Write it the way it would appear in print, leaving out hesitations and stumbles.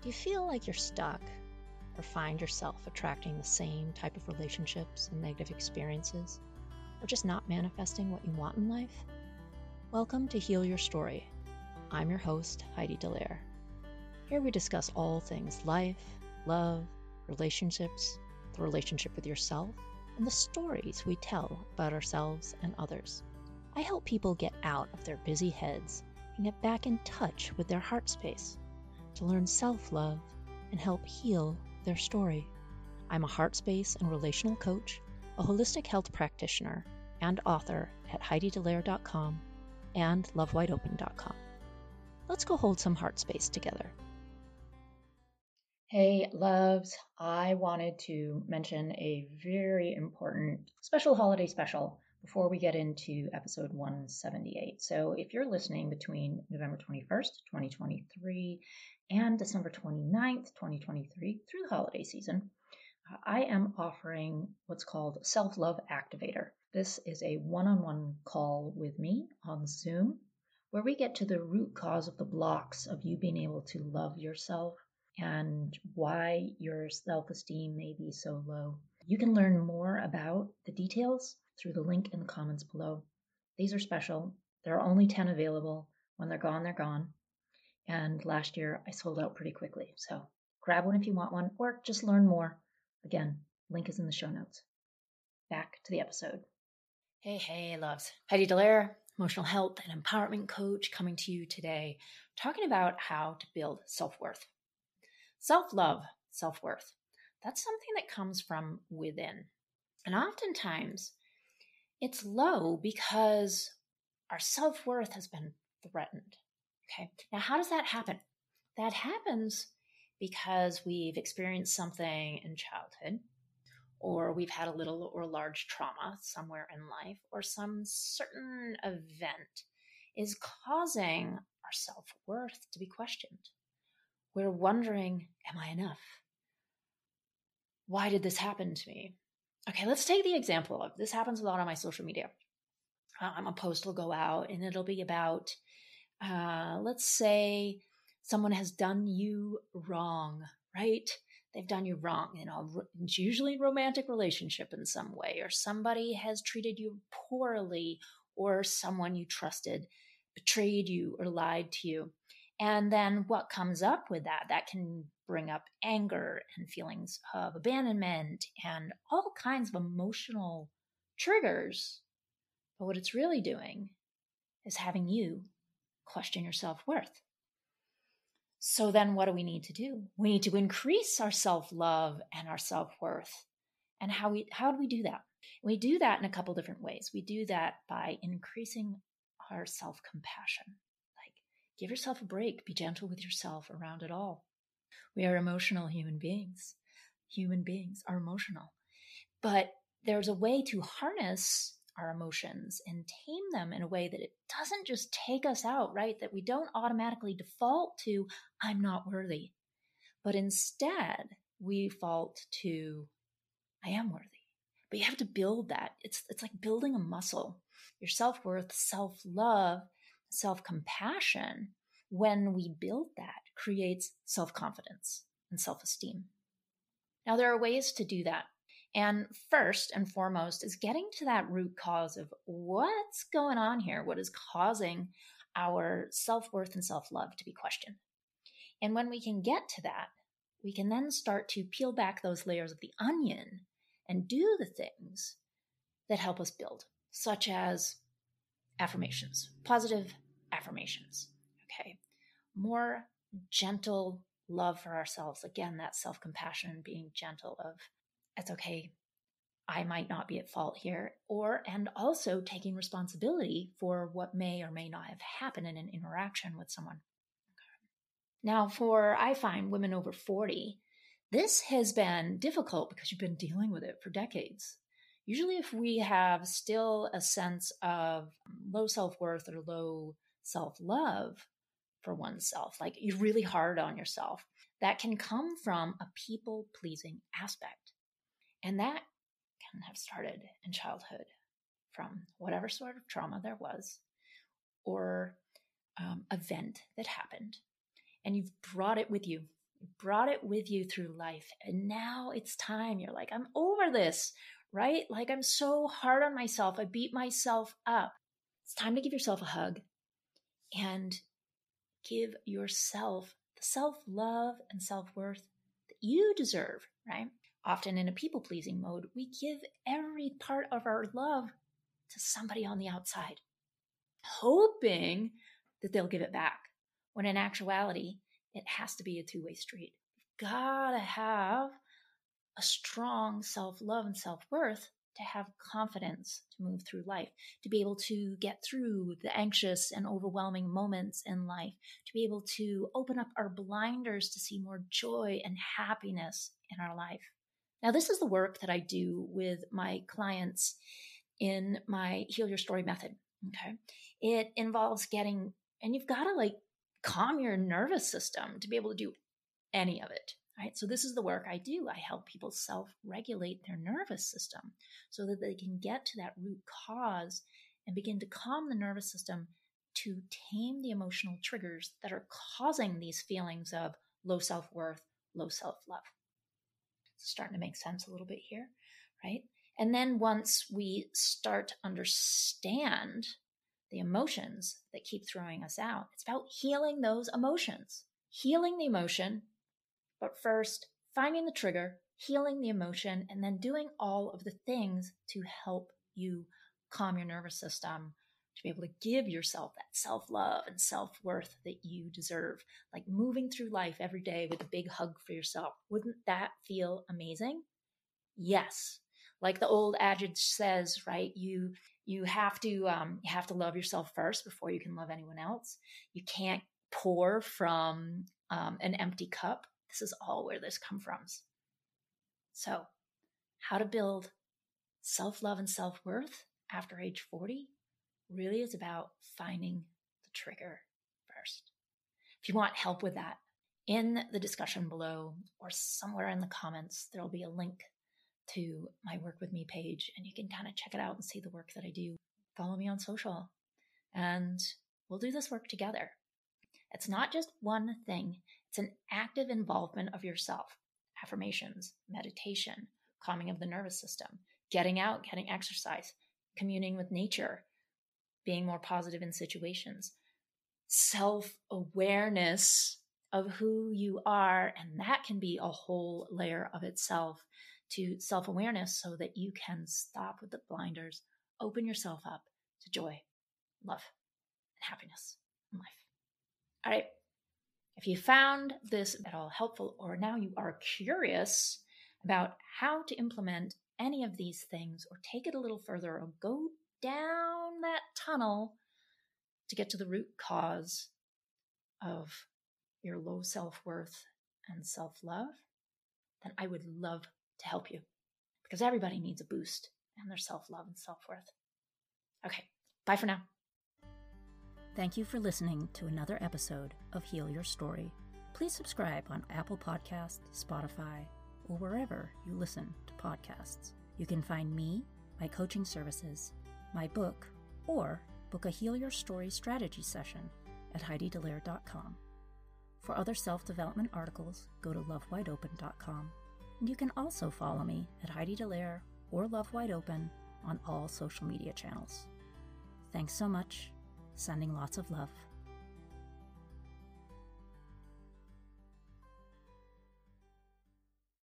Do you feel like you're stuck or find yourself attracting the same type of relationships and negative experiences, or just not manifesting what you want in life? Welcome to Heal Your Story. I'm your host, Heidi Dallaire. Here we discuss all things life, love, relationships, the relationship with yourself, and the stories we tell about ourselves and others. I help people get out of their busy heads and get back in touch with their heart space to learn self-love and help heal their story. I'm a heart space and relational coach, a holistic health practitioner, and author at HeidiDallaire.com and LoveWideOpen.com. Let's go hold some heart space together. Hey, loves, I wanted to mention a very important special holiday special before we get into episode 178. So if you're listening between November 21st, 2023 and December 29th, 2023 through the holiday season, I am offering what's called Self-Love Activator. This is a one-on-one call with me on Zoom where we get to the root cause of the blocks of you being able to love yourself and why your self-esteem may be so low. You can learn more about the details through the link in the comments below. These are special. There are only 10 available. When they're gone, they're gone. And last year I sold out pretty quickly. So grab one if you want one, or just learn more. Again, link is in the show notes. Back to the episode. Hey, loves. Heidi Dallaire, emotional health and empowerment coach, coming to you today, talking about how to build self-worth. Self-love, self-worth. That's something that comes from within. And oftentimes it's low because our self-worth has been threatened. Okay. Now, how does that happen? That happens because we've experienced something in childhood, or we've had a little or large trauma somewhere in life, or some certain event is causing our self-worth to be questioned. We're wondering, am I enough? Why did this happen to me? Okay, let's take the example of this happens a lot on my social media. A post will go out and it'll be about, let's say someone has done you wrong, right? They've done you wrong. It's usually a romantic relationship in some way, or somebody has treated you poorly, or someone you trusted betrayed you or lied to you. And then what comes up with that? That can bring up anger and feelings of abandonment and all kinds of emotional triggers. But what it's really doing is having you question your self-worth. So then what do we need to do? We need to increase our self-love and our self-worth. And how do we do that? We do that in a couple different ways. We do that by increasing our self-compassion. Give yourself a break. Be gentle with yourself around it all. We are emotional human beings. Human beings are emotional. But there's a way to harness our emotions and tame them in a way that it doesn't just take us out, right? That we don't automatically default to, I'm not worthy. But instead, we default to, I am worthy. But you have to build that. It's like building a muscle. Your self-worth, self-love, self-compassion, when we build that, creates self-confidence and self-esteem. Now, there are ways to do that. And first and foremost is getting to that root cause of what's going on here, what is causing our self-worth and self-love to be questioned. And when we can get to that, we can then start to peel back those layers of the onion and do the things that help us build, such as affirmations, positive affirmations, okay? More gentle love for ourselves. Again, that self-compassion, being gentle of, it's okay, I might not be at fault here, and also taking responsibility for what may or may not have happened in an interaction with someone. Okay. Now, I find women over 40, this has been difficult because you've been dealing with it for decades. Usually if we have still a sense of low self-worth or low self-love for oneself, like you're really hard on yourself, that can come from a people-pleasing aspect. And that can have started in childhood from whatever sort of trauma there was or event that happened. And you've brought it with you You brought it with you through life. And now it's time. You're like, I'm over this, right? Like, I'm so hard on myself. I beat myself up. It's time to give yourself a hug and give yourself the self-love and self-worth that you deserve, right? Often in a people-pleasing mode, we give every part of our love to somebody on the outside, hoping that they'll give it back, when in actuality, it has to be a two-way street. You've got to have a strong self-love and self-worth to have confidence to move through life, to be able to get through the anxious and overwhelming moments in life, to be able to open up our blinders to see more joy and happiness in our life. Now, this is the work that I do with my clients in my Heal Your Story method. Okay. It involves and you've got to calm your nervous system to be able to do any of it. Right? So this is the work I do. I help people self-regulate their nervous system so that they can get to that root cause and begin to calm the nervous system to tame the emotional triggers that are causing these feelings of low self-worth, low self-love. It's starting to make sense a little bit here, right? And then once we start to understand the emotions that keep throwing us out, it's about healing those emotions, healing the emotion. But first, finding the trigger, healing the emotion, and then doing all of the things to help you calm your nervous system, to be able to give yourself that self-love and self-worth that you deserve. Like moving through life every day with a big hug for yourself. Wouldn't that feel amazing? Yes. Like the old adage says, right? You have to love yourself first before you can love anyone else. You can't pour from an empty cup. This is all where this comes from. So, how to build self-love and self-worth after age 40 really is about finding the trigger first. If you want help with that, in the discussion below or somewhere in the comments, there'll be a link to my Work With Me page, and you can kind of check it out and see the work that I do. Follow me on social, and we'll do this work together. It's not just one thing. It's an active involvement of yourself. Affirmations, meditation, calming of the nervous system, getting out, getting exercise, communing with nature, being more positive in situations, self-awareness of who you are. And that can be a whole layer of itself, to self-awareness so that you can stop with the blinders, open yourself up to joy, love, and happiness in life. All right. If you found this at all helpful, or now you are curious about how to implement any of these things, or take it a little further, or go down that tunnel to get to the root cause of your low self-worth and self-love, then I would love to help you, because everybody needs a boost in their self-love and self-worth. Okay, bye for now. Thank you for listening to another episode of Heal Your Story. Please subscribe on Apple Podcasts, Spotify, or wherever you listen to podcasts. You can find me, my coaching services, my book, or book a Heal Your Story strategy session at HeidiDallaire.com. For other self-development articles, go to LoveWideOpen.com. And you can also follow me at Heidi Dallaire or Love Wide Open on all social media channels. Thanks so much. Sending lots of love.